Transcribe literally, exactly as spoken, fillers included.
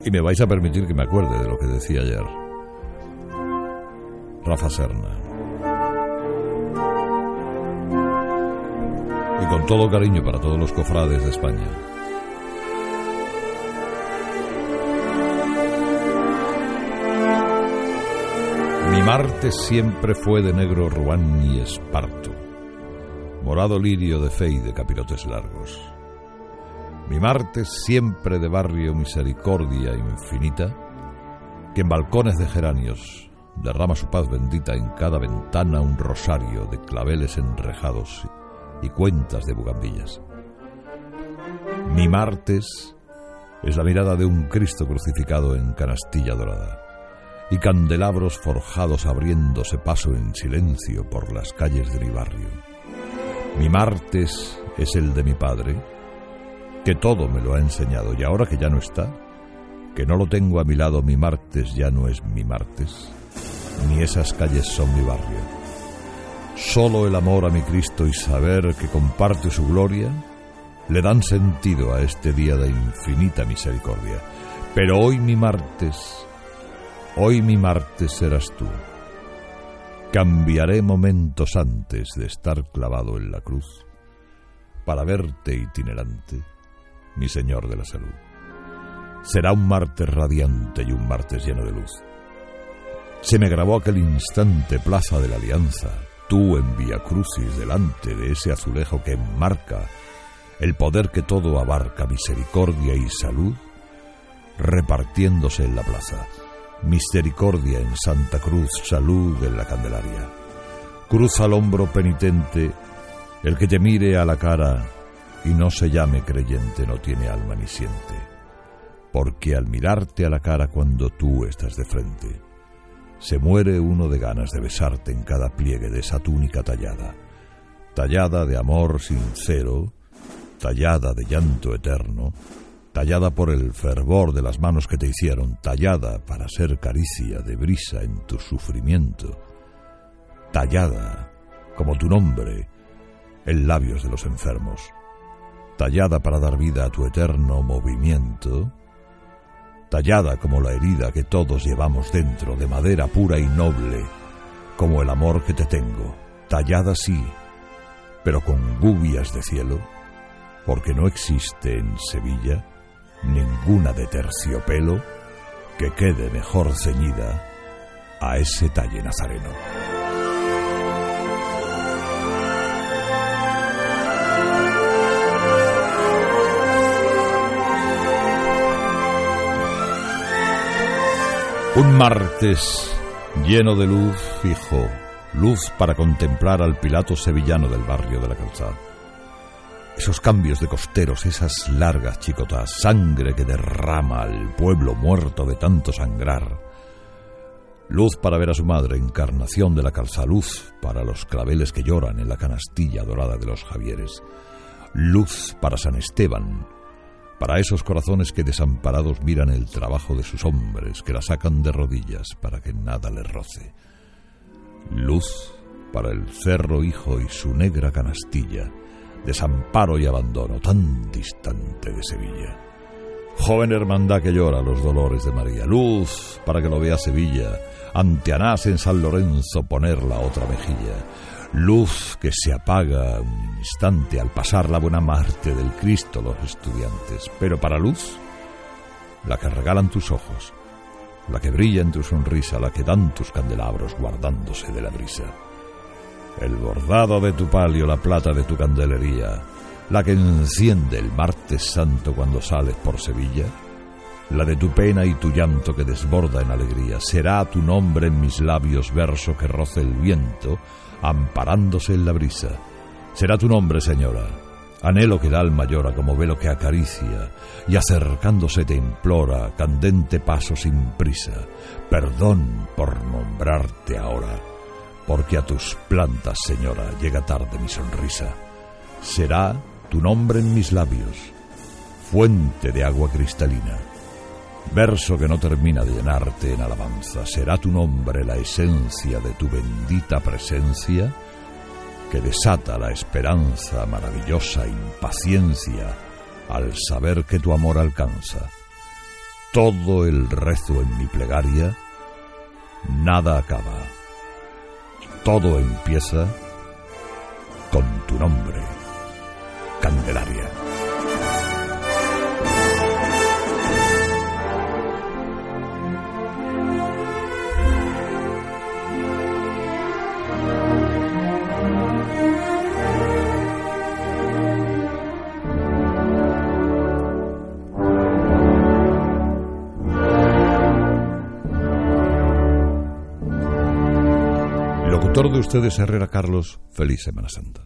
Y me vais a permitir que me acuerde de lo que decía ayer Rafa Serna. Y con todo cariño para todos los cofrades de España. Mi Marte siempre fue de negro ruán y esparto, morado lirio de fe y de capirotes largos. Mi Marte siempre de barrio misericordia infinita, que en balcones de geranios derrama su paz bendita, en cada ventana un rosario de claveles enrejados y cuentas de bugambillas. Mi Martes es la mirada de un Cristo crucificado en canastilla dorada, y candelabros forjados abriéndose paso en silencio por las calles de mi barrio. Mi Martes es el de mi padre, que todo me lo ha enseñado, y ahora que ya no está, que no lo tengo a mi lado, mi Martes ya no es mi Martes, ni esas calles son mi barrio. Solo el amor a mi Cristo y saber que comparte su gloria le dan sentido a este día de infinita misericordia. Pero hoy mi Martes, hoy mi Martes serás tú. Cambiaré momentos antes de estar clavado en la cruz para verte itinerante, mi Señor de la Salud. Será un martes radiante y un martes lleno de luz. Se me grabó aquel instante, plaza de la Alianza, tú en Vía Crucis delante de ese azulejo que enmarca el poder que todo abarca, misericordia y salud, repartiéndose en la plaza. Misericordia en Santa Cruz, salud en la Candelaria. Cruz al hombro penitente, el que te mire a la cara y no se llame creyente no tiene alma ni siente, porque al mirarte a la cara cuando tú estás de frente, se muere uno de ganas de besarte en cada pliegue de esa túnica tallada, tallada de amor sincero, tallada de llanto eterno, tallada por el fervor de las manos que te hicieron, tallada para ser caricia de brisa en tu sufrimiento, tallada como tu nombre en labios de los enfermos, tallada para dar vida a tu eterno movimiento, tallada como la herida que todos llevamos dentro, de madera pura y noble, como el amor que te tengo, tallada sí, pero con gubias de cielo, porque no existe en Sevilla ninguna de terciopelo que quede mejor ceñida a ese talle nazareno. Un martes lleno de luz, fijo, luz para contemplar al Pilato sevillano del barrio de la Calzada. Esos cambios de costeros, esas largas chicotas, sangre que derrama al pueblo muerto de tanto sangrar. Luz para ver a su madre, encarnación de la Calzada, luz para los claveles que lloran en la canastilla dorada de los Javieres. Luz para San Esteban, para esos corazones que desamparados miran el trabajo de sus hombres, que la sacan de rodillas para que nada les roce. Luz para el Cerro Hijo y su negra canastilla, desamparo y abandono tan distante de Sevilla. Joven hermandad que llora los dolores de María. Luz para que lo vea Sevilla, ante Anás en San Lorenzo poner la otra mejilla. Luz que se apaga un instante al pasar la buena Marte del Cristo los estudiantes, pero para luz, la que regalan tus ojos, la que brilla en tu sonrisa, la que dan tus candelabros guardándose de la brisa. El bordado de tu palio, la plata de tu candelería, la que enciende el martes santo cuando sales por Sevilla, la de tu pena y tu llanto que desborda en alegría. Será tu nombre en mis labios, verso que roce el viento, amparándose en la brisa. Será tu nombre, señora, anhelo que el alma llora como velo que acaricia, y acercándose te implora, candente paso sin prisa, perdón por nombrarte ahora, porque a tus plantas, señora, llega tarde mi sonrisa. Será tu nombre en mis labios, fuente de agua cristalina, verso que no termina de llenarte en alabanza. Será tu nombre la esencia de tu bendita presencia, que desata la esperanza, maravillosa impaciencia, al saber que tu amor alcanza. todo el rezo en mi plegaria, nada acaba. Todo empieza con tu nombre, Candelaria. Locutor de ustedes, Herrera Carlos. Feliz Semana Santa.